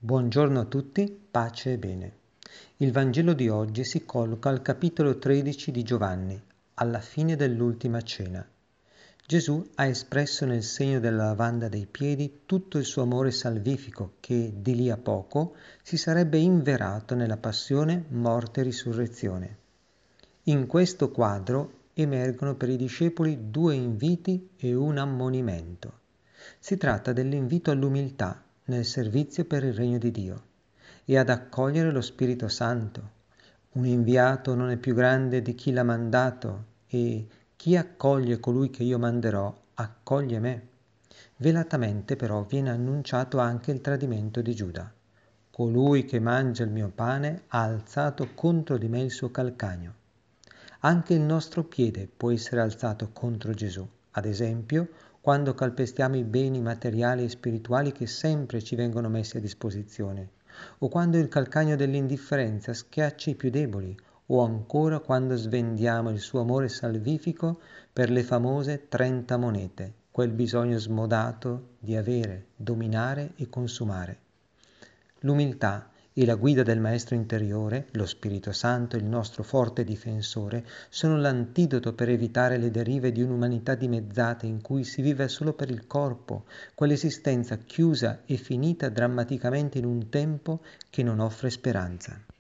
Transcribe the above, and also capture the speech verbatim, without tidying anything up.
Buongiorno a tutti, pace e bene. Il Vangelo di oggi si colloca al capitolo tredici di Giovanni, alla fine dell'ultima cena. Gesù ha espresso nel segno della lavanda dei piedi tutto il suo amore salvifico che, di lì a poco, si sarebbe inverato nella passione, morte e risurrezione. In questo quadro emergono per i discepoli due inviti e un ammonimento. Si tratta dell'invito all'umiltà nel servizio per il regno di Dio e ad accogliere lo Spirito Santo. Un inviato non è più grande di chi l'ha mandato e chi accoglie colui che io manderò accoglie me. Velatamente però viene annunciato anche il tradimento di Giuda. Colui che mangia il mio pane ha alzato contro di me il suo calcagno. Anche il nostro piede può essere alzato contro Gesù, ad esempio quando calpestiamo i beni materiali e spirituali che sempre ci vengono messi a disposizione, o quando il calcagno dell'indifferenza schiaccia i più deboli, o ancora quando svendiamo il suo amore salvifico per le famose trenta monete, quel bisogno smodato di avere, dominare e consumare. L'umiltà e la guida del Maestro interiore, lo Spirito Santo, il nostro forte difensore, sono l'antidoto per evitare le derive di un'umanità dimezzata in cui si vive solo per il corpo, quell'esistenza chiusa e finita drammaticamente in un tempo che non offre speranza.